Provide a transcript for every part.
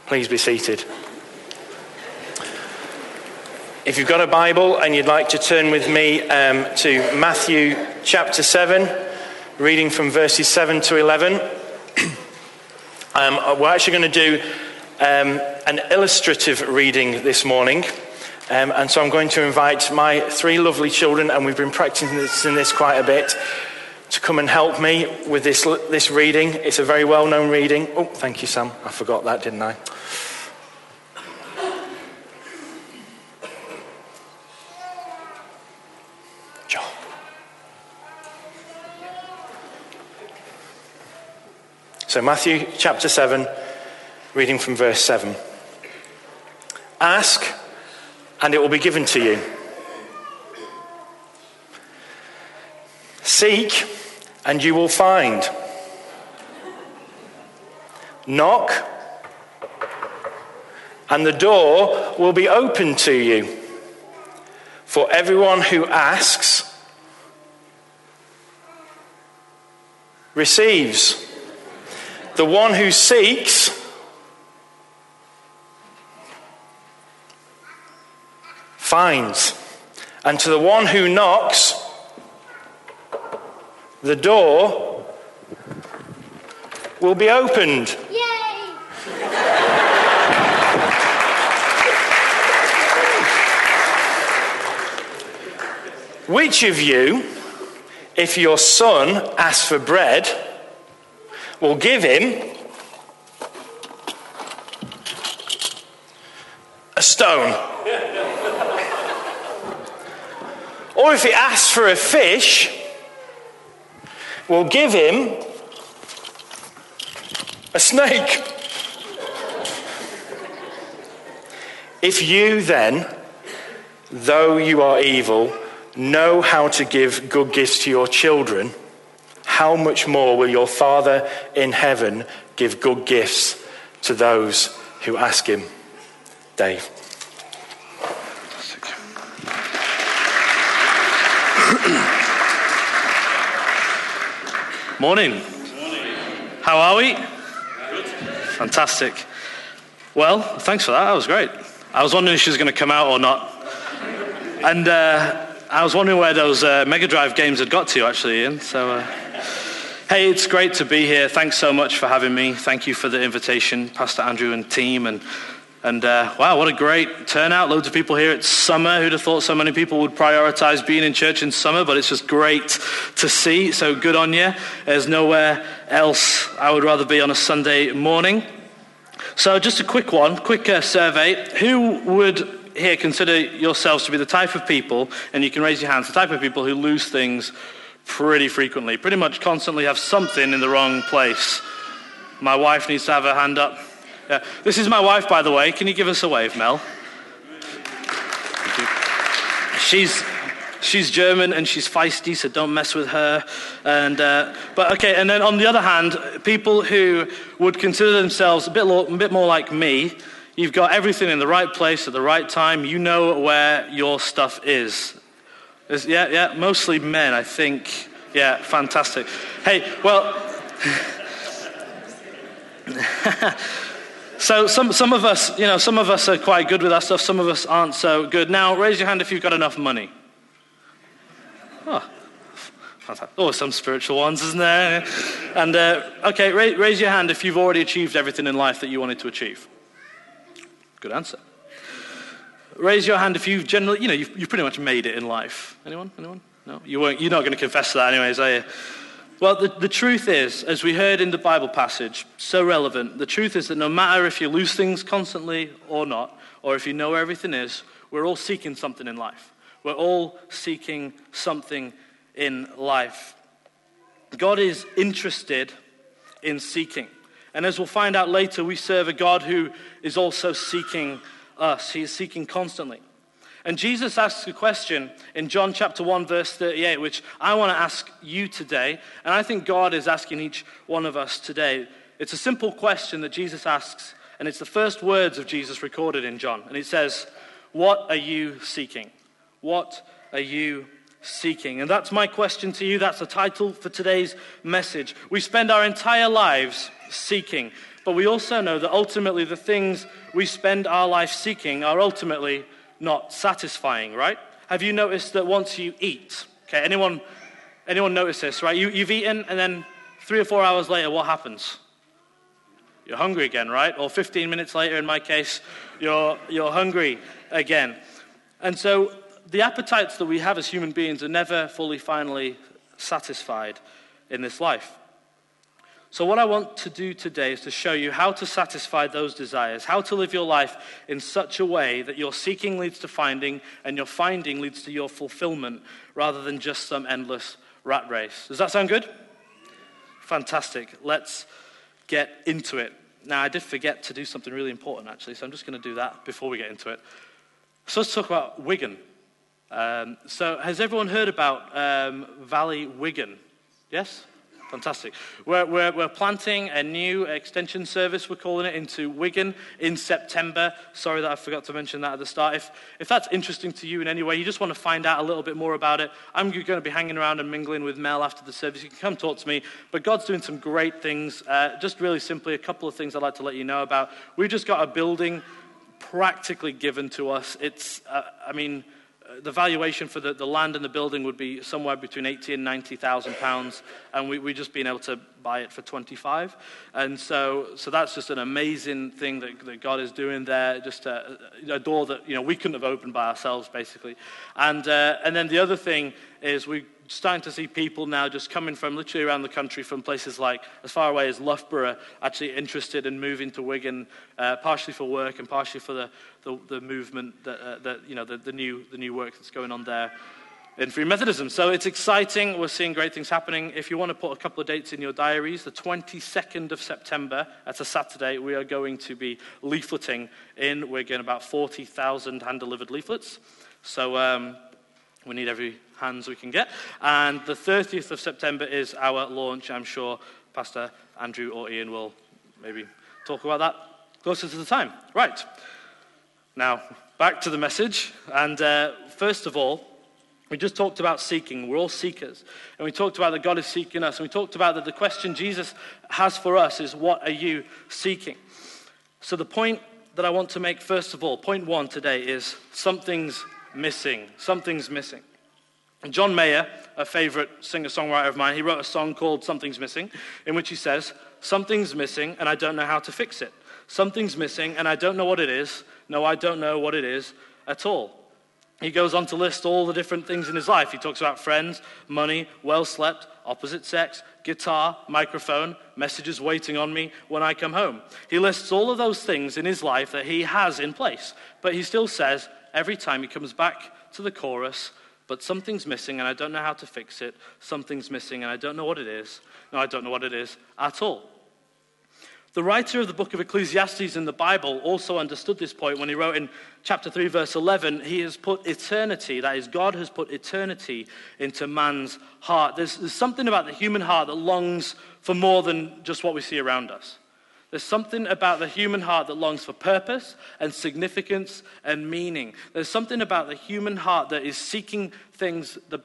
Please be seated. If you've got a Bible and you'd like to turn with me to Matthew chapter 7, reading from verses 7 to 11. We're actually going to do an illustrative reading this morning. And so I'm going to invite my three lovely children, and we've been practicing this quite a bit, to come and help me with this reading. It's a very well-known reading. Oh, thank you, Sam. I forgot that, didn't I? Job. So Matthew chapter 7, reading from verse 7. Ask, and it will be given to you. Seek, and you will find. Knock, and the door will be opened to you. For everyone who asks receives. The one who seeks finds. And to the one who knocks, the door will be opened. Yay! Which of you, if your son asks for bread, will give him a stone? Or if he asks for a fish, will give him a snake? If you then, though you are evil, know how to give good gifts to your children, how much more will your Father in heaven give good gifts to those who ask him? Dave. Morning. How are we? Good. Fantastic. Well, thanks for that. That was great. I was wondering if she was going to come out or not. And I was wondering where those Mega Drive games had got to, actually, Ian. So, hey, it's great to be here. Thanks so much for having me. Thank you for the invitation, Pastor Andrew and team. And wow, what a great turnout. Loads of people here. It's summer. Who'd have thought so many people would prioritize being in church in summer, but it's just great to see. So good on you. There's nowhere else I would rather be on a Sunday morning. So just a quick survey. Who would here consider yourselves to be the type of people, and you can raise your hands, the type of people who lose things pretty frequently, pretty much constantly have something in the wrong place? My wife needs to have her hand up. Yeah. This is my wife, by the way. Can you give us a wave, Mel? She's German and she's feisty, so don't mess with her. And and then on the other hand, people who would consider themselves a bit more like me. You've got everything in the right place at the right time. You know where your stuff is. Mostly men, I think. Yeah, fantastic. Hey, well. So some of us are quite good with our stuff. Some of us aren't so good. Now, raise your hand if you've got enough money. Oh, fantastic. Oh, some spiritual ones, isn't there? And raise your hand if you've already achieved everything in life that you wanted to achieve. Good answer. Raise your hand if you've generally, you've pretty much made it in life. Anyone? No, you won't. You're not going to confess to that, anyways, are you? Well, the truth is, as we heard in the Bible passage, so relevant, the truth is that no matter if you lose things constantly or not, or if you know where everything is, we're all seeking something in life. We're all seeking something in life. God is interested in seeking. And as we'll find out later, we serve a God who is also seeking us. He is seeking constantly. And Jesus asks a question in John chapter 1, verse 38, which I want to ask you today. And I think God is asking each one of us today. It's a simple question that Jesus asks, and it's the first words of Jesus recorded in John. And it says, what are you seeking? What are you seeking? And that's my question to you. That's the title for today's message. We spend our entire lives seeking. But we also know that ultimately the things we spend our life seeking are ultimately not satisfying, right? Have you noticed that once you eat, okay, anyone notice this, right? You've eaten, and then 3 or 4 hours later, what happens? You're hungry again, right? Or 15 minutes later, in my case, you're hungry again. And so the appetites that we have as human beings are never fully, finally satisfied in this life. So what I want to do today is to show you how to satisfy those desires, how to live your life in such a way that your seeking leads to finding and your finding leads to your fulfillment rather than just some endless rat race. Does that sound good? Fantastic. Let's get into it. Now, I did forget to do something really important, actually, so I'm just going to do that before we get into it. So let's talk about Wigan. So has everyone heard about Valley Wigan? Yes? Fantastic. We're planting a new extension service, we're calling it, into Wigan in September. Sorry that I forgot to mention that at the start. If that's interesting to you in any way, you just want to find out a little bit more about it, I'm going to be hanging around and mingling with Mel after the service. You can come talk to me. But God's doing some great things. Just really simply, a couple of things I'd like to let you know about. We've just got a building practically given to us. It's, the valuation for the land and the building would be somewhere between 80 and 90,000 pounds, and we just been able to buy it for 25. And so that's just an amazing thing that God is doing there. Just a door that we couldn't have opened by ourselves, basically. And then the other thing is we're starting to see people now just coming from literally around the country, from places like as far away as Loughborough, actually interested in moving to Wigan, partially for work and partially for the movement the new work that's going on there in Free Methodism. So it's exciting. We're seeing great things happening. If you want to put a couple of dates in your diaries, the 22nd of September, that's a Saturday, we are going to be leafleting in Wigan, about 40,000 hand-delivered leaflets. So we need every hands we can get. And the 30th of September is our launch. I'm sure Pastor Andrew or Ian will maybe talk about that closer to the time. Right. Now, back to the message. And first of all, we just talked about seeking. We're all seekers. And we talked about that God is seeking us. And we talked about that the question Jesus has for us is, what are you seeking? So the point that I want to make, first of all, point one today is something's missing. Something's missing. And John Mayer, a favorite singer-songwriter of mine, he wrote a song called Something's Missing, in which he says, something's missing and I don't know how to fix it. Something's missing and I don't know what it is. No, I don't know what it is at all. He goes on to list all the different things in his life. He talks about friends, money, well slept, opposite sex, guitar, microphone, messages waiting on me when I come home. He lists all of those things in his life that he has in place. But he still says, every time he comes back to the chorus, but something's missing and I don't know how to fix it. Something's missing and I don't know what it is. No, I don't know what it is at all. The writer of the book of Ecclesiastes in the Bible also understood this point when he wrote in chapter 3, verse 11, he has put eternity, that is, God has put eternity into man's heart. There's something about the human heart that longs for more than just what we see around us. There's something about the human heart that longs for purpose and significance and meaning. There's something about the human heart that is seeking things, the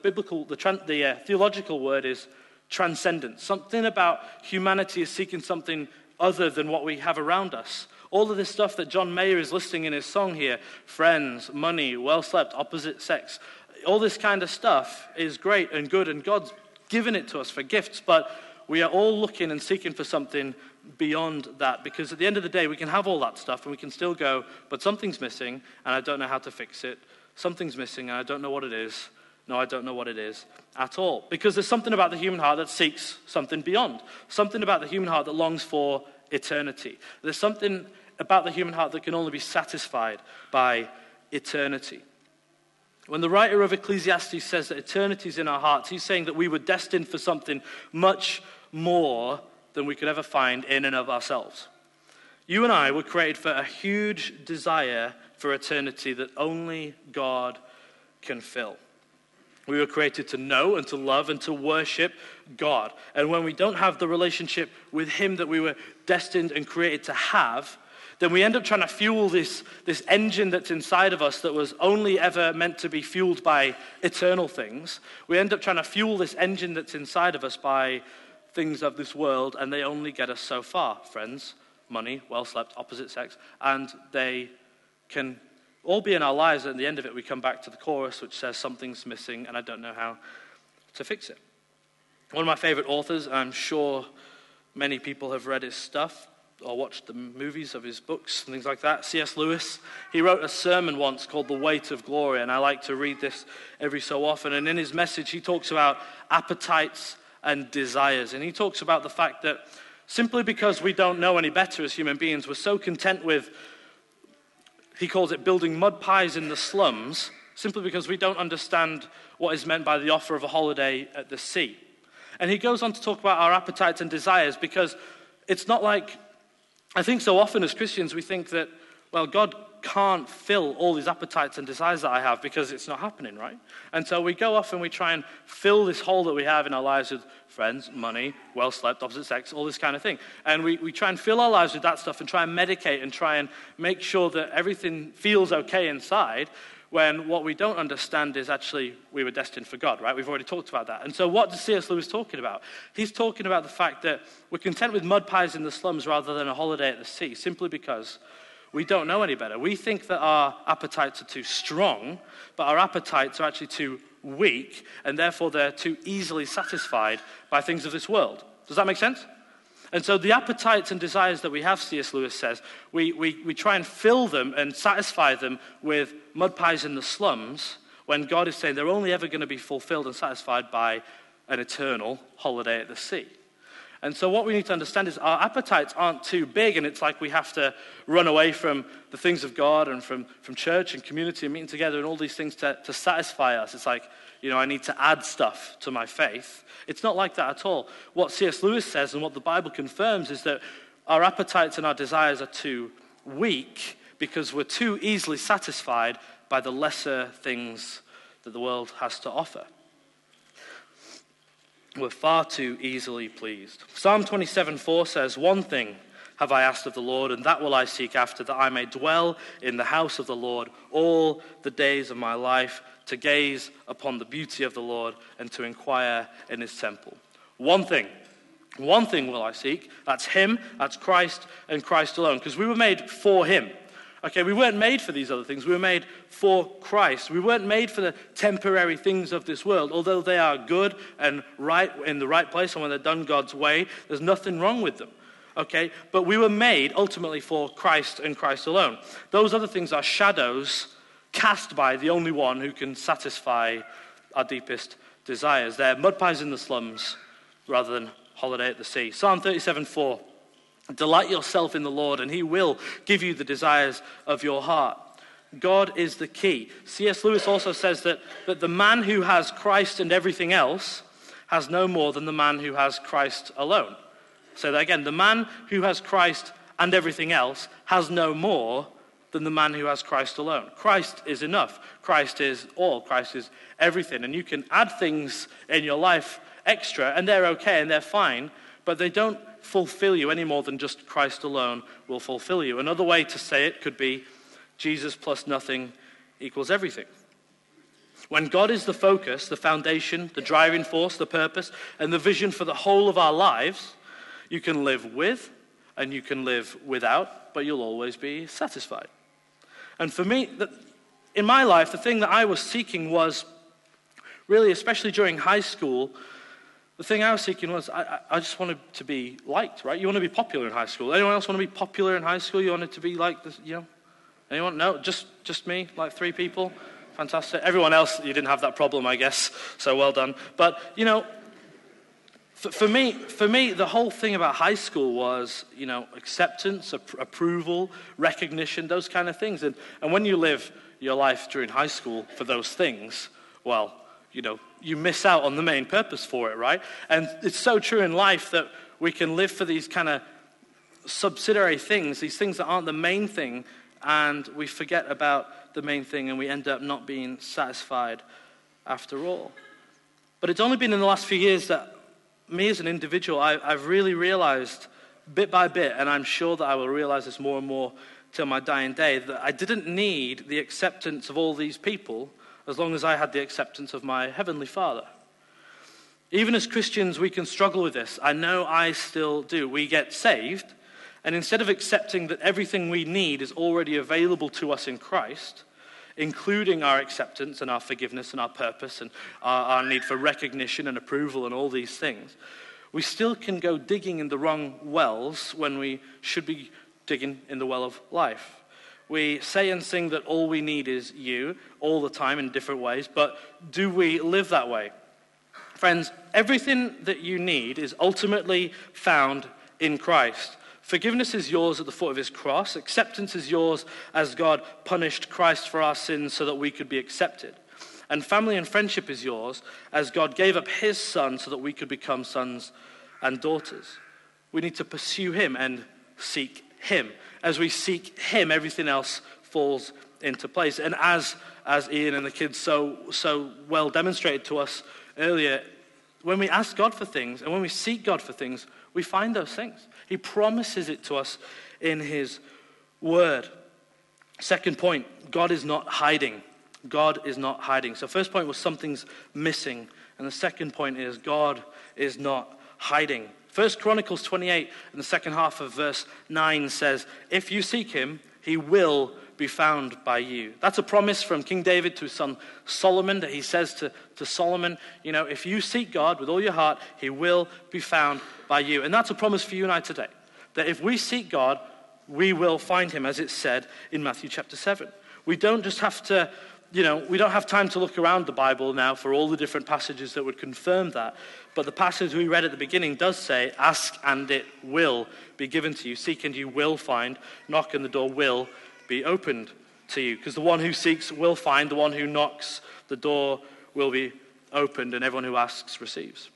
theological word is transcendence. Something about humanity is seeking something other than what we have around us. All of this stuff that John Mayer is listing in his song here, friends, money, well slept, opposite sex, all this kind of stuff is great and good, and God's given it to us for gifts, but we are all looking and seeking for something beyond that, because at the end of the day, we can have all that stuff and we can still go, but something's missing and I don't know how to fix it. Something's missing and I don't know what it is. No, I don't know what it is at all. Because there's something about the human heart that seeks something beyond. Something about the human heart that longs for eternity. There's something about the human heart that can only be satisfied by eternity. When the writer of Ecclesiastes says that eternity is in our hearts, he's saying that we were destined for something much more than we could ever find in and of ourselves. You and I were created for a huge desire for eternity that only God can fill. We were created to know and to love and to worship God. And when we don't have the relationship with Him that we were destined and created to have, then we end up trying to fuel this engine that's inside of us that was only ever meant to be fueled by eternal things. We end up trying to fuel this engine that's inside of us by things of this world, and they only get us so far, friends. money, well slept, opposite sex, and they can all be in our lives, and at the end of it we come back to the chorus which says something's missing and I don't know how to fix it. One of my favorite authors, I'm sure many people have read his stuff or watched the movies of his books and things like that, C.S. Lewis. He wrote a sermon once called The Weight of Glory, and I like to read this every so often. And in his message, he talks about appetites and desires. And he talks about the fact that simply because we don't know any better as human beings, we're so content with, he calls it building mud pies in the slums, simply because we don't understand what is meant by the offer of a holiday at the sea. And he goes on to talk about our appetites and desires, because it's not like, I think so often as Christians we think that, well, God can't fill all these appetites and desires that I have because it's not happening, right? And so we go off and we try and fill this hole that we have in our lives with friends, money, well slept, opposite sex, all this kind of thing. And we try and fill our lives with that stuff and try and medicate and try and make sure that everything feels okay inside, when what we don't understand is actually we were destined for God, right? We've already talked about that. And so what is C.S. Lewis talking about? He's talking about the fact that we're content with mud pies in the slums rather than a holiday at the sea, simply because we don't know any better. We think that our appetites are too strong, but our appetites are actually too weak, and therefore they're too easily satisfied by things of this world. Does that make sense? And so the appetites and desires that we have, C.S. Lewis says, we try and fill them and satisfy them with mud pies in the slums, when God is saying they're only ever going to be fulfilled and satisfied by an eternal holiday at the sea. And so what we need to understand is our appetites aren't too big, and it's like we have to run away from the things of God and from church and community and meeting together and all these things to satisfy us. It's like, I need to add stuff to my faith. It's not like that at all. What C.S. Lewis says and what the Bible confirms is that our appetites and our desires are too weak because we're too easily satisfied by the lesser things that the world has to offer. We're far too easily pleased. Psalm 27:4 says, "One thing have I asked of the Lord, and that will I seek after, that I may dwell in the house of the Lord all the days of my life, to gaze upon the beauty of the Lord and to inquire in his temple." One thing will I seek. That's him, that's Christ, and Christ alone. Because we were made for him. Okay, we weren't made for these other things. We were made for Christ. We weren't made for the temporary things of this world. Although they are good and right in the right place, and when they're done God's way, there's nothing wrong with them. Okay, but we were made ultimately for Christ and Christ alone. Those other things are shadows cast by the only one who can satisfy our deepest desires. They're mud pies in the slums rather than holiday at the sea. Psalm 37:4. "Delight yourself in the Lord, and he will give you the desires of your heart." God is the key. C.S. Lewis also says that the man who has Christ and everything else has no more than the man who has Christ alone. Say that again. The man who has Christ and everything else has no more than the man who has Christ alone. Christ is enough. Christ is all. Christ is everything. And you can add things in your life extra, and they're okay and they're fine, but they don't fulfill you any more than just Christ alone will fulfill you. Another way to say it could be Jesus plus nothing equals everything. When God is the focus, the foundation, the driving force, the purpose, and the vision for the whole of our lives, you can live with and you can live without, but you'll always be satisfied. And for me, in my life, the thing that I was seeking was really, especially during high school, the thing I was seeking was I just wanted to be liked, right? You want to be popular in high school. Anyone else want to be popular in high school? You wanted to be like this, Anyone? No? Just me? Like 3 people? Fantastic. Everyone else, you didn't have that problem, I guess. So well done. But, for me, the whole thing about high school was, acceptance, approval, recognition, those kind of things. And when you live your life during high school for those things, well, you miss out on the main purpose for it, right? And it's so true in life that we can live for these kind of subsidiary things, these things that aren't the main thing, and we forget about the main thing, and we end up not being satisfied after all. But it's only been in the last few years that me as an individual, I've really realized bit by bit, and I'm sure that I will realize this more and more till my dying day, that I didn't need the acceptance of all these people as long as I had the acceptance of my Heavenly Father. Even as Christians, we can struggle with this. I know I still do. We get saved, And instead of accepting that everything we need is already available to us in Christ, including our acceptance and our forgiveness and our purpose and our need for recognition and approval and all these things, we still can go digging in the wrong wells when we should be digging in the well of life. We say and sing that all we need is you all the time in different ways, but do we live that way? Friends, everything that you need is ultimately found in Christ. Forgiveness is yours at the foot of his cross. Acceptance is yours as God punished Christ for our sins so that we could be accepted. And family and friendship is yours as God gave up his son so that we could become sons and daughters. We need to pursue him and seek him. As we seek him, everything else falls into place. And as Ian and the kids so well demonstrated to us earlier, when we ask God for things and when we seek God for things, we find those things. He promises it to us in his word. Second point, God is not hiding. God is not hiding. So first point was something's missing. And the second point is God is not hiding. 1 Chronicles 28 in the second half of verse 9 says, if you seek him, he will be found by you. That's a promise from King David to his son Solomon, that he says to Solomon, if you seek God with all your heart, he will be found by you. And that's a promise for you and I today, that if we seek God, we will find him, as it's said in Matthew chapter 7. We don't just have to, we don't have time to look around the Bible now for all the different passages that would confirm that. But the passage we read at the beginning does say, ask and it will be given to you. Seek and you will find. Knock and the door will be opened to you. Because the one who seeks will find. The one who knocks, the door will be opened. And everyone who asks receives.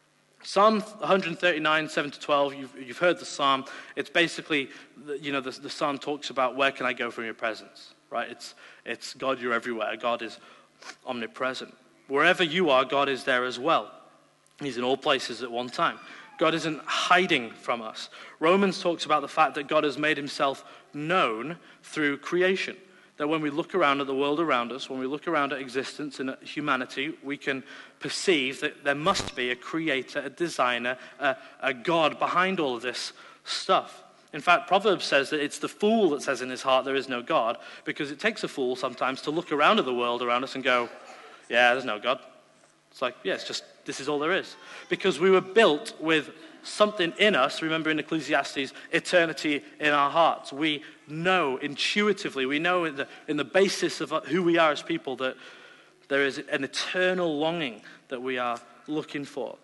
Psalm 139, 7-12, you've heard the psalm. It's basically, the psalm talks about where can I go from your presence, right? It's God, you're everywhere. God is omnipresent. Wherever you are, God is there as well. He's in all places at one time. God isn't hiding from us. Romans talks about the fact that God has made himself known through creation. That when we look around at the world around us, when we look around at existence and at humanity, we can perceive that there must be a creator, a designer, a God behind all of this stuff. In fact, Proverbs says that it's the fool that says in his heart there is no God, because it takes a fool sometimes to look around at the world around us and go, yeah, there's no God. It's like, yeah, it's just, this is all there is. Because we were built with something in us, remember in Ecclesiastes, eternity in our hearts. We know intuitively, we know in the basis of who we are as people that there is an eternal longing that we are looking for.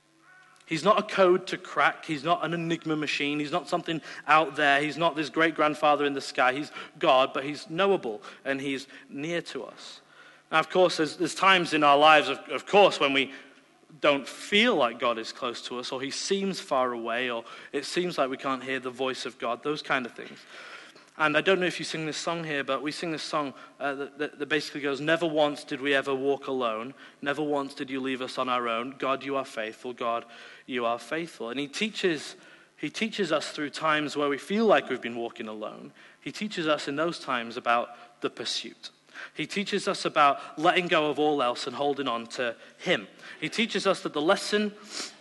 He's not a code to crack. He's not an enigma machine. He's not something out there. He's not this great-grandfather in the sky. He's God, but he's knowable and he's near to us. Now, of course, there's times in our lives, of course, when we don't feel like God is close to us, or he seems far away, or it seems like we can't hear the voice of God, those kind of things. And I don't know if you sing this song here, but we sing this song that basically goes, never once did we ever walk alone. Never once did you leave us on our own. God, you are faithful. God, you are faithful. And he teaches us through times where we feel like we've been walking alone. He teaches us in those times about the pursuit. He teaches us about letting go of all else and holding on to him. He teaches us the lesson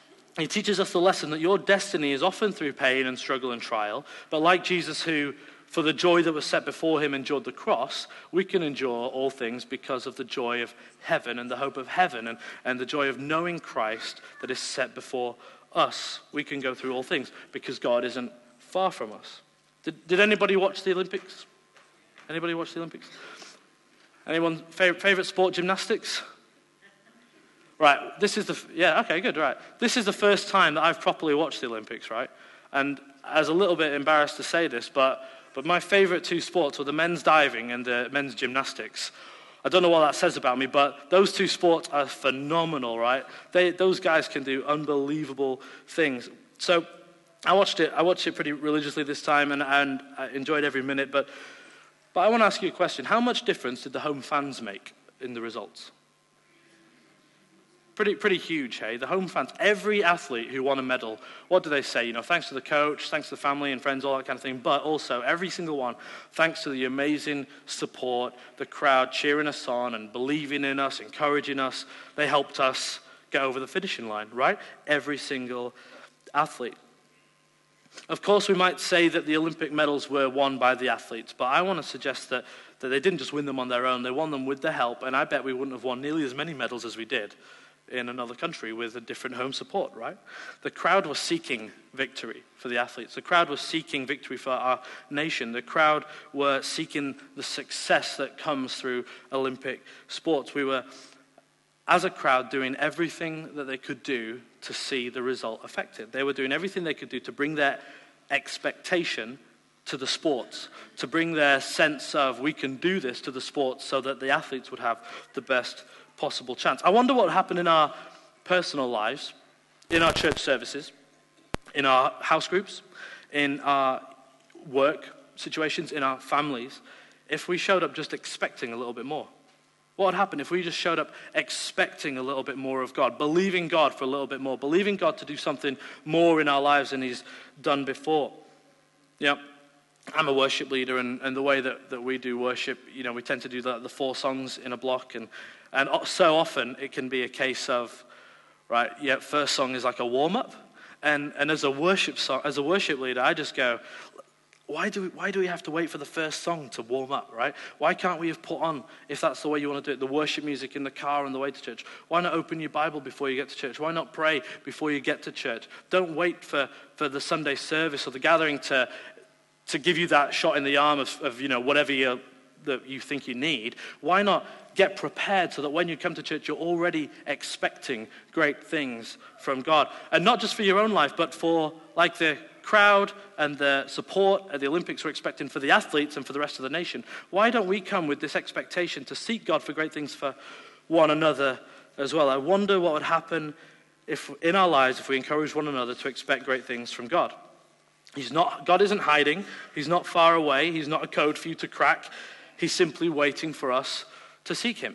that your destiny is often through pain and struggle and trial. But like Jesus, who for the joy that was set before him endured the cross, we can endure all things because of the joy of heaven and the hope of heaven and the joy of knowing Christ that is set before us. We can go through all things because God isn't far from us. Did anybody watch the Olympics? Anybody watch the Olympics? Anyone favorite sport, gymnastics? Right, this is good, right. This is the first time that I've properly watched the Olympics, right? And I was a little bit embarrassed to say this, but my favorite two sports were the men's diving and the men's gymnastics. I don't know what that says about me, but those two sports are phenomenal, right? Those guys can do unbelievable things. So I watched it pretty religiously this time, and I enjoyed every minute, but I want to ask you a question. How much difference did the home fans make in the results? Pretty huge, hey? The home fans, every athlete who won a medal, what do they say? Thanks to the coach, thanks to the family and friends, all that kind of thing. But also, every single one, thanks to the amazing support, the crowd cheering us on and believing in us, encouraging us. They helped us get over the finishing line, right? Every single athlete. Of course, we might say that the Olympic medals were won by the athletes, but I want to suggest that they didn't just win them on their own. They won them with the help, and I bet we wouldn't have won nearly as many medals as we did in another country with a different home support, right? The crowd was seeking victory for the athletes. The crowd was seeking victory for our nation. The crowd were seeking the success that comes through Olympic sports. We were, as a crowd, doing everything that they could do to see the result affected. They were doing everything they could do to bring their expectation to the sports, to bring their sense of we can do this to the sports so that the athletes would have the best possible chance. I wonder what happened in our personal lives, in our church services, in our house groups, in our work situations, in our families, if we showed up just expecting a little bit more. What would happen if we just showed up expecting a little bit more of God, believing God for a little bit more, believing God to do something more in our lives than he's done before? You know, I'm a worship leader, and the way that we do worship, you know, we tend to do the 4 songs in a block, and so often it can be a case of, right, yeah, first song is like a warm-up, and as a worship leader, I just go, why do we have to wait for the first song to warm up, right? Why can't we have put on, if that's the way you want to do it, the worship music in the car on the way to church? Why not open your Bible before you get to church? Why not pray before you get to church? Don't wait for the Sunday service or the gathering to give you that shot in the arm of you know, whatever that you think you need. Why not get prepared so that when you come to church, you're already expecting great things from God? And not just for your own life, but for, like the crowd and the support at the Olympics were expecting for the athletes and for the rest of the nation. Why don't we come with this expectation to seek God for great things for one another as well? I wonder what would happen if in our lives if we encourage one another to expect great things from God. God isn't hiding. He's not far away. He's not a code for you to crack. He's simply waiting for us to seek him.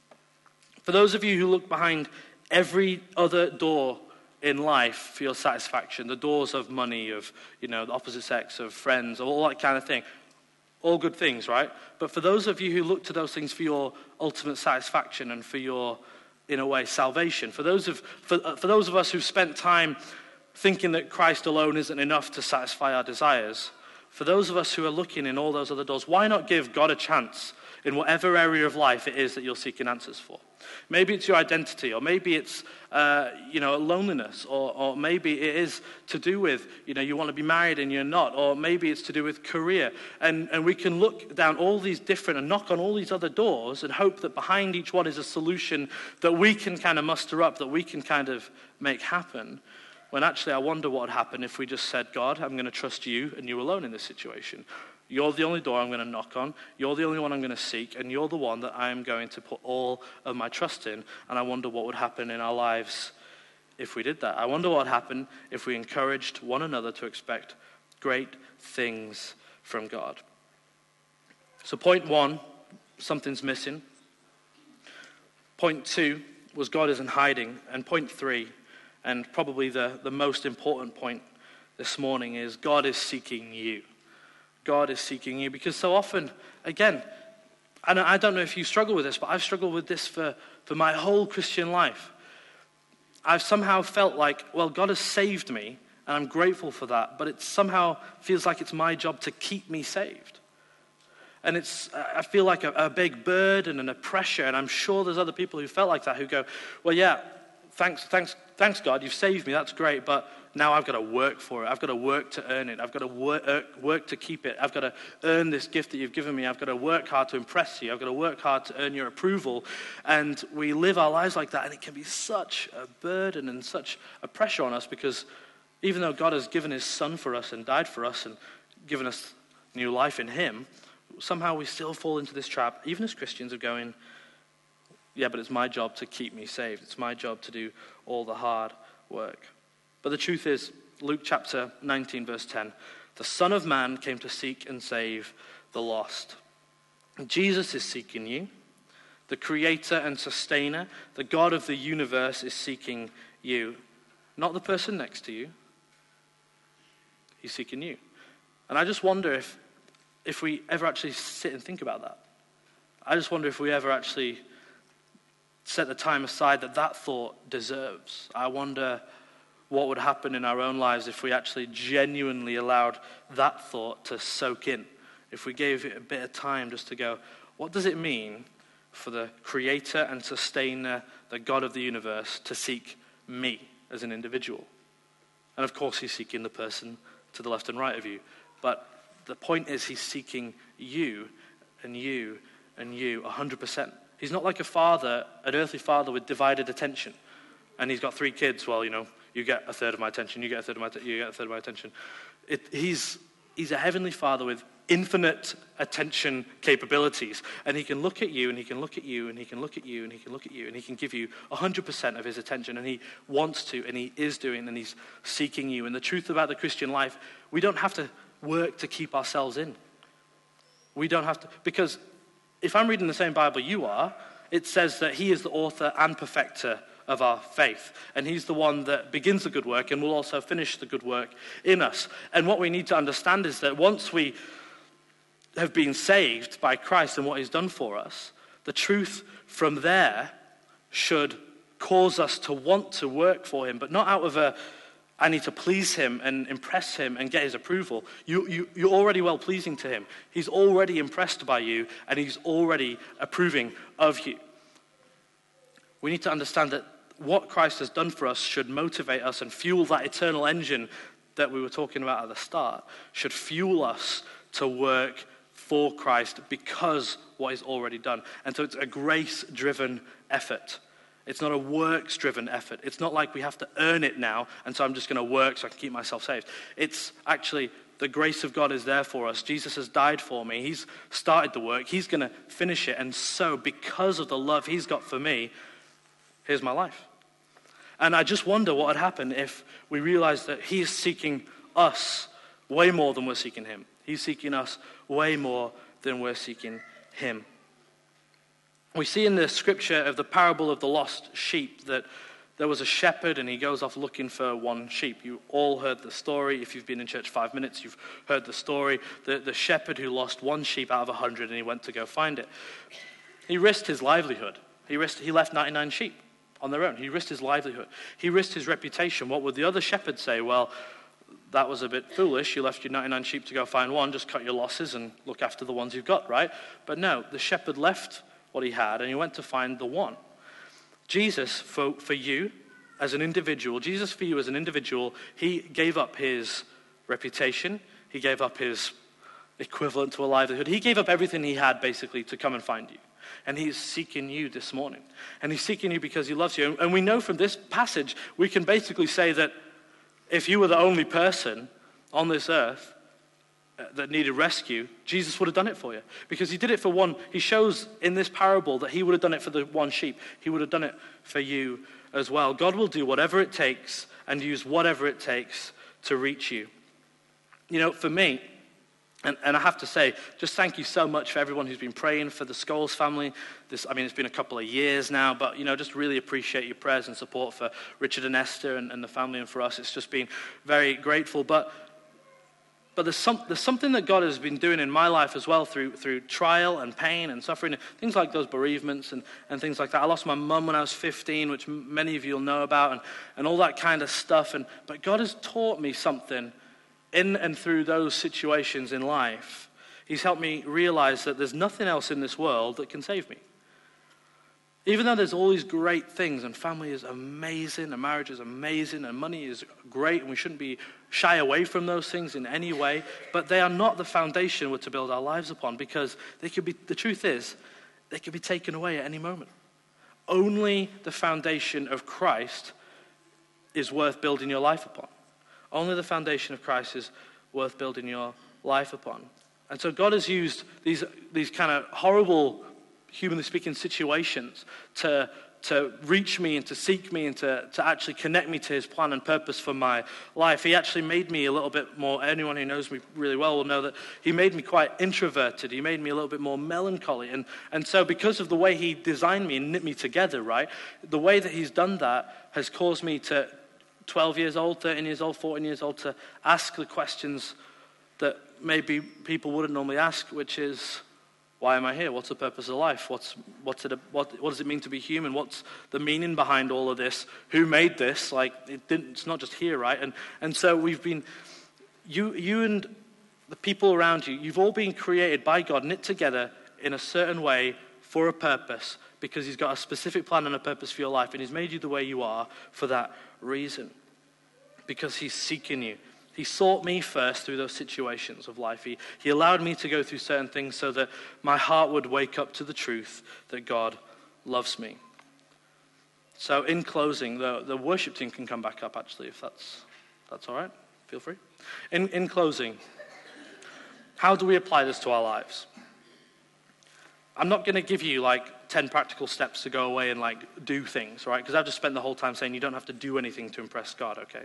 For those of you who look behind every other door in life for your satisfaction, the doors of money, of, you know, the opposite sex, of friends, all that kind of thing, all good things, right? But for those of you who look to those things for your ultimate satisfaction and for your, in a way, salvation, for those of us who've spent time thinking that Christ alone isn't enough to satisfy our desires, for those of us who are looking in all those other doors, why not give God a chance in whatever area of life it is that you're seeking answers for? Maybe it's your identity, or maybe it's loneliness, or maybe it is to do with, you know, you want to be married and you're not, or maybe it's to do with career. And we can look down all these different and knock on all these other doors and hope that behind each one is a solution that we can kind of muster up, that we can kind of make happen. When actually I wonder what would happen if we just said, God, I'm going to trust you and you alone in this situation. You're the only door I'm going to knock on. You're the only one I'm going to seek. And you're the one that I'm going to put all of my trust in. And I wonder what would happen in our lives if we did that. I wonder what would happen if we encouraged one another to expect great things from God. So point 1, something's missing. Point 2 was God isn't hiding. And point 3, and probably the most important point this morning, is God is seeking you. God is seeking you, because so often, again, and I don't know if you struggle with this, but I've struggled with this for my whole Christian life. I've somehow felt like, well, God has saved me, and I'm grateful for that, but it somehow feels like it's my job to keep me saved. And I feel like a big burden and a pressure, and I'm sure there's other people who felt like that, who go, well, yeah, thanks God, you've saved me, that's great, but now I've got to work for it. I've got to work to earn it. I've got to work to keep it. I've got to earn this gift that you've given me. I've got to work hard to impress you. I've got to work hard to earn your approval. And we live our lives like that, and it can be such a burden and such a pressure on us, because even though God has given his son for us and died for us and given us new life in him, somehow we still fall into this trap, even as Christians, of going, yeah, but it's my job to keep me saved. It's my job to do all the hard work. But the truth is, Luke chapter 19, verse 10, the Son of Man came to seek and save the lost. Jesus is seeking you. The creator and sustainer, the God of the universe, is seeking you. Not the person next to you. He's seeking you. And I just wonder if we ever actually sit and think about that. I just wonder if we ever actually set the time aside that thought deserves. I wonder what would happen in our own lives if we actually genuinely allowed that thought to soak in. If we gave it a bit of time just to go, what does it mean for the creator and sustainer, the God of the universe, to seek me as an individual? And of course he's seeking the person to the left and right of you. But the point is he's seeking you and you and you 100%. He's not like a father, an earthly father with divided attention. And he's got 3 kids. Well, you get a third of my attention, you get a third of my you get a third of my attention. He's a heavenly father with infinite attention capabilities. And he can look at you, and he can look at you, and he can look at you, and he can look at you, and he can give you 100% of his attention. And he wants to, and he is doing, and he's seeking you. And the truth about the Christian life, we don't have to work to keep ourselves in. We don't have to, because if I'm reading the same Bible you are, it says that he is the author and perfecter of our faith. And he's the one that begins the good work and will also finish the good work in us. And what we need to understand is that once we have been saved by Christ and what he's done for us, the truth from there should cause us to want to work for him, but not out of I need to please him and impress him and get his approval. You're already well pleasing to him. He's already impressed by you, and he's already approving of you. We need to understand that what Christ has done for us should motivate us and fuel that eternal engine that we were talking about at the start, should fuel us to work for Christ because what he's already done. And so it's a grace-driven effort. It's not a works-driven effort. It's not like we have to earn it now, and so I'm just going to work so I can keep myself saved. It's actually the grace of God is there for us. Jesus has died for me. He's started the work. He's going to finish it. And so because of the love he's got for me, here's my life. And I just wonder what would happen if we realized that he is seeking us way more than we're seeking him. He's seeking us way more than we're seeking him. We see in the scripture of the parable of the lost sheep that there was a shepherd and he goes off looking for one sheep. You all heard the story. If you've been in church 5 minutes, you've heard the story. The shepherd who lost one sheep out of 100 and he went to go find it. He risked his livelihood. He left 99 sheep on their own. He risked his livelihood. He risked his reputation. What would the other shepherd say? Well, that was a bit foolish. You left your 99 sheep to go find one. Just cut your losses and look after the ones you've got, right? But no, the shepherd left what he had and he went to find the one. Jesus, for you as an individual, he gave up his reputation. He gave up his equivalent to a livelihood. He gave up everything he had basically to come and find you. And he's seeking you this morning. And he's seeking you because he loves you. And we know from this passage, we can basically say that if you were the only person on this earth that needed rescue, Jesus would have done it for you. Because he did it for one. He shows in this parable that he would have done it for the one sheep. He would have done it for you as well. God will do whatever it takes and use whatever it takes to reach you. You know, for me, and I have to say, just thank you so much for everyone who's been praying for the Scholes family. It's been a couple of years now, but, just really appreciate your prayers and support for Richard and Esther and the family and for us. It's just been very grateful. But there's something that God has been doing in my life as well through trial and pain and suffering, things like those bereavements and things like that. I lost my mum when I was 15, which many of you will know about, and all that kind of stuff. But God has taught me something in and through those situations in life. He's helped me realize that there's nothing else in this world that can save me. Even though there's all these great things, and family is amazing, and marriage is amazing, and money is great, and we shouldn't be shy away from those things in any way, but they are not the foundation we're to build our lives upon, because the truth is, they could be taken away at any moment. Only the foundation of Christ is worth building your life upon. Only the foundation of Christ is worth building your life upon. And so God has used these kind of horrible, humanly speaking, situations to reach me and to seek me and to actually connect me to his plan and purpose for my life. He actually made me a little bit more, anyone who knows me really well will know that he made me quite introverted. He made me a little bit more melancholy. And so because of the way he designed me and knit me together, right, the way that he's done that has caused me to 12 years old, 13 years old, 14 years old, to ask the questions that maybe people wouldn't normally ask, which is, Why am I here? What's the purpose of life? What does it mean to be human? What's the meaning behind all of this? Who made this? It's not just here, right? And so we've been, you and the people around you, you've all been created by God, knit together in a certain way for a purpose, because he's got a specific plan and a purpose for your life, and he's made you the way you are for that reason, because he's seeking you. He sought me first through those situations of life. He allowed me to go through certain things so that my heart would wake up to the truth that God loves me. So in closing, the worship team can come back up, actually, if that's all right. Feel free. In closing, how do we apply this to our lives? I'm not going to give you 10 practical steps to go away and do things, right? Because I've just spent the whole time saying you don't have to do anything to impress God, okay?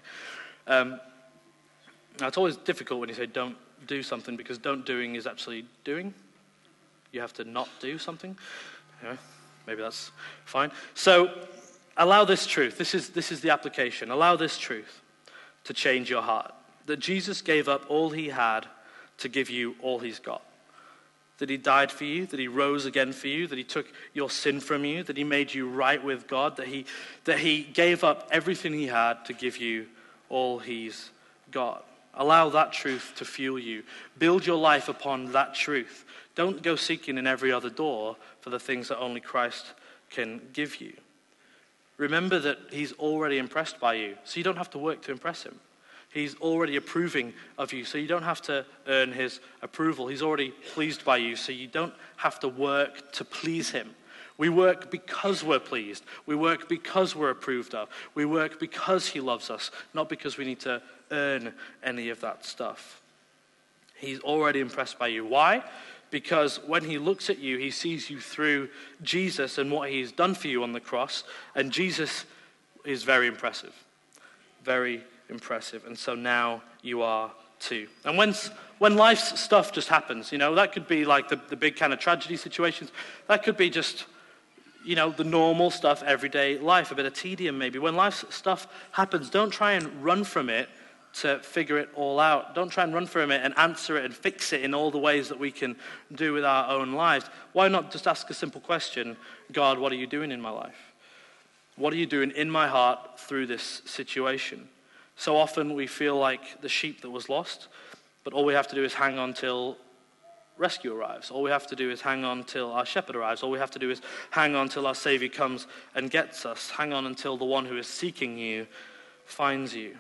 Now, it's always difficult when you say don't do something, because don't doing is actually doing. You have to not do something. Maybe that's fine. So allow this truth. This is the application. Allow this truth to change your heart. That Jesus gave up all he had to give you all he's got. That he died for you, that he rose again for you, that he took your sin from you, that he made you right with God, that he gave up everything he had to give you all he's got. Allow that truth to fuel you. Build your life upon that truth. Don't go seeking in every other door for the things that only Christ can give you. Remember that he's already impressed by you, so you don't have to work to impress him. He's already approving of you, so you don't have to earn his approval. He's already pleased by you, so you don't have to work to please him. We work because we're pleased. We work because we're approved of. We work because he loves us, not because we need to earn any of that stuff. He's already impressed by you. Why? Because when he looks at you, he sees you through Jesus and what he's done for you on the cross, and Jesus is very impressive. Very impressive. And so now you are too. And when life's stuff just happens, that could be the big kind of tragedy situations. That could be just the normal stuff, everyday life, a bit of tedium maybe. When life's stuff happens, don't try and run from it to figure it all out. Don't try and run from it and answer it and fix it in all the ways that we can do with our own lives. Why not just ask a simple question? God, what are you doing in my life? What are you doing in my heart through this situation? So often we feel like the sheep that was lost, but all we have to do is hang on till rescue arrives. All we have to do is hang on till our shepherd arrives. All we have to do is hang on till our Savior comes and gets us. Hang on until the one who is seeking you finds you.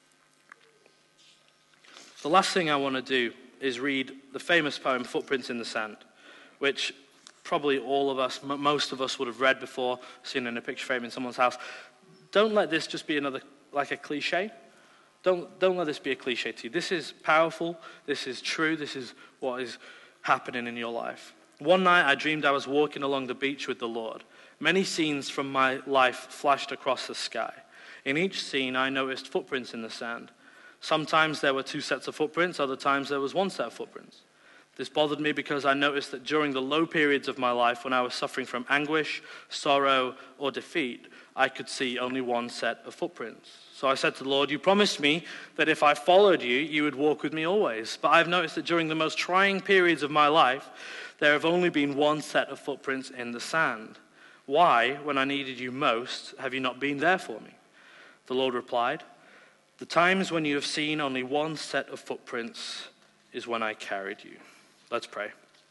The last thing I want to do is read the famous poem Footprints in the Sand, which probably all of us, most of us would have read before, seen in a picture frame in someone's house. Don't let this just be another, a cliche. Don't let this be a cliche to you. This is powerful. This is true. This is what is happening in your life. One night I dreamed I was walking along the beach with the Lord. Many scenes from my life flashed across the sky. In each scene I noticed footprints in the sand. Sometimes there were 2 sets of footprints, other times there was 1 set of footprints. This bothered me because I noticed that during the low periods of my life when I was suffering from anguish, sorrow, or defeat, I could see only 1 set of footprints. So I said to the Lord, you promised me that if I followed you, you would walk with me always. But I've noticed that during the most trying periods of my life, there have only been 1 set of footprints in the sand. Why, when I needed you most, have you not been there for me? The Lord replied, the times when you have seen only 1 set of footprints is when I carried you. Let's pray.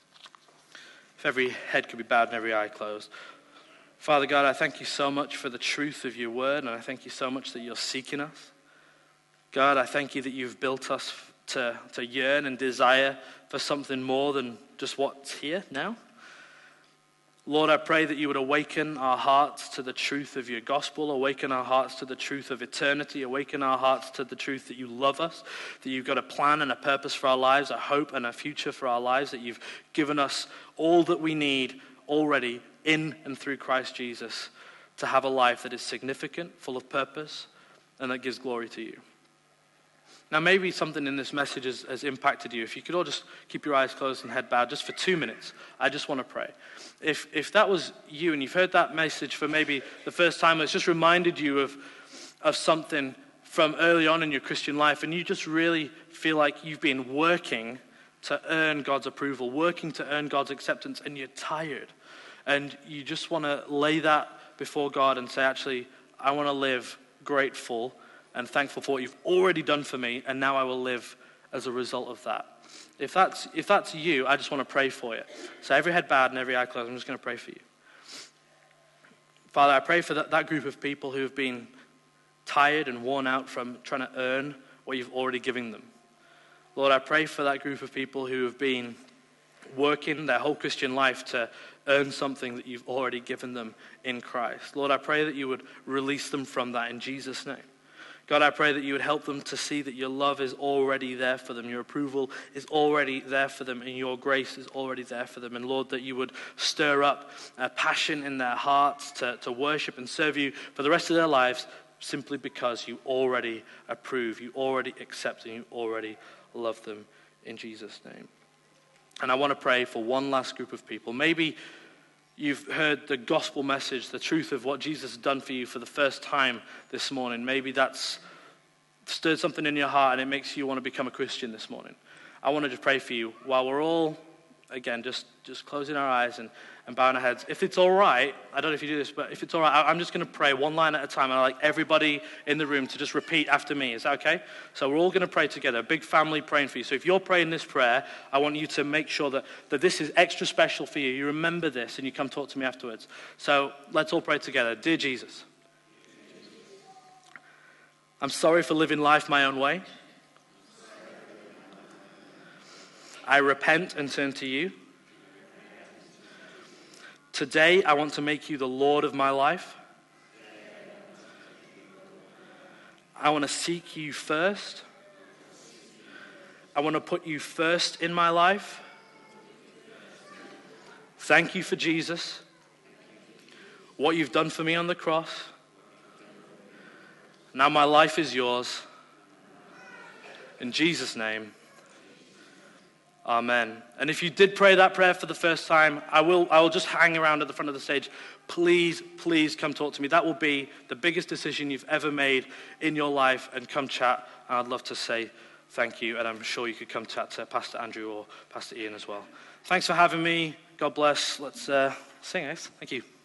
If every head could be bowed and every eye closed. Father God, I thank you so much for the truth of your word, and I thank you so much that you're seeking us. God, I thank you that you've built us to yearn and desire for something more than just what's here now. Lord, I pray that you would awaken our hearts to the truth of your gospel, awaken our hearts to the truth of eternity, awaken our hearts to the truth that you love us, that you've got a plan and a purpose for our lives, a hope and a future for our lives, that you've given us all that we need already in and through Christ Jesus to have a life that is significant, full of purpose, and that gives glory to you. Now, maybe something in this message has impacted you. If you could all just keep your eyes closed and head bowed just for 2 minutes, I just want to pray. If that was you and you've heard that message for maybe the first time, it's just reminded you of something from early on in your Christian life, and you just really feel like you've been working to earn God's approval, working to earn God's acceptance, and you're tired. And you just want to lay that before God and say, actually, I want to live grateful and thankful for what you've already done for me, and now I will live as a result of that. If that's you, I just want to pray for you. So every head bowed and every eye closed, I'm just going to pray for you. Father, I pray for that group of people who have been tired and worn out from trying to earn what you've already given them. Lord, I pray for that group of people who have been working their whole Christian life to earn something that you've already given them in Christ. Lord, I pray that you would release them from that in Jesus' name. God, I pray that you would help them to see that your love is already there for them, your approval is already there for them, and your grace is already there for them. And Lord, that you would stir up a passion in their hearts to worship and serve you for the rest of their lives, simply because you already approve, you already accept, and you already love them in Jesus' name. And I want to pray for one last group of people. Maybe you've heard the gospel message, the truth of what Jesus has done for you for the first time this morning. Maybe that's stirred something in your heart and it makes you want to become a Christian this morning. I want to just pray for you while we're all, again, just closing our eyes and bowing our heads. If it's all right, I don't know if you do this, but if it's all right, I'm just going to pray one line at a time, and I'd like everybody in the room to just repeat after me. Is that okay? So we're all going to pray together, a big family praying for you. So if you're praying this prayer, I want you to make sure that this is extra special for you. You remember this, and you come talk to me afterwards. So let's all pray together. Dear Jesus, I'm sorry for living life my own way. I repent and turn to you. Today, I want to make you the Lord of my life. I want to seek you first. I want to put you first in my life. Thank you for Jesus, what you've done for me on the cross. Now my life is yours. In Jesus' name. Amen. And if you did pray that prayer for the first time, I will just hang around at the front of the stage. Please come talk to me. That will be the biggest decision you've ever made in your life, and come chat. And I'd love to say thank you, and I'm sure you could come chat to Pastor Andrew or Pastor Ian as well. Thanks for having me. God bless. Let's sing, guys. Thank you.